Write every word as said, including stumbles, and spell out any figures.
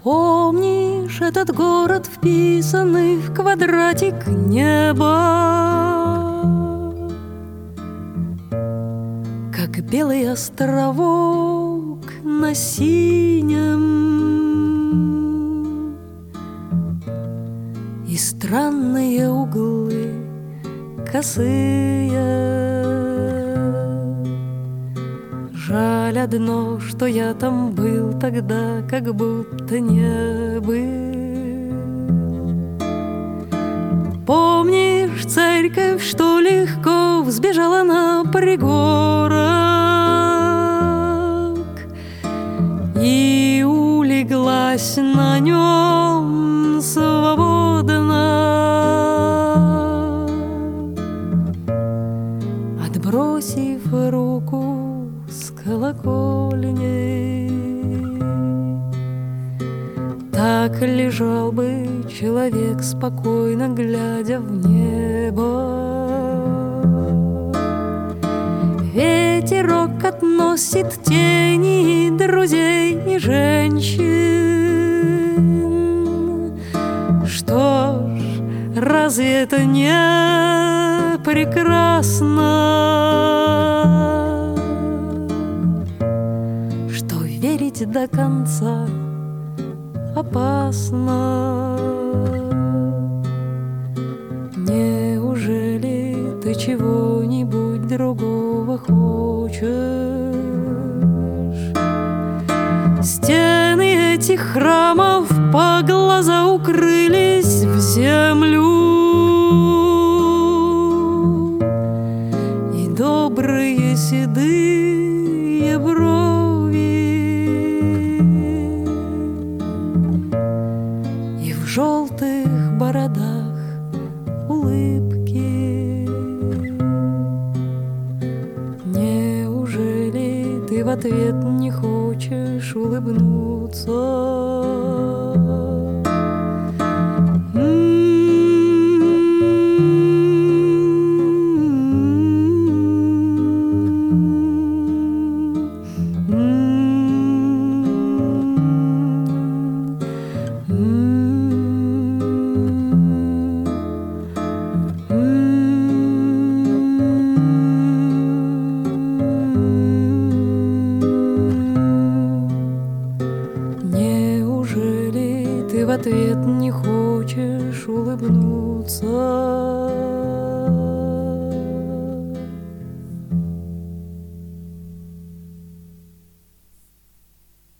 Помнишь этот город, вписанный в квадратик неба? Как белый островок на синем, и странные углы косые. Жаль одно, что я там был тогда, как будто не был. Помнишь церковь, что легко взбежала на пригорок и улеглась на нем свободно, отбросив руку с колокольней? Так лежал бы человек, спокойно глядя в небо. Ветерок относит тени друзей и женщин. Что ж, разве это не прекрасно, что верить до конца опасно? Неужели ты чего-нибудь другого хочешь? Стены этих храмов по глаза укрылись в землю, и добрые седые брови, и в желтых бородах улыбки. Неужели ты в ответ не хочешь улыбнуться? Неужели ты в ответ не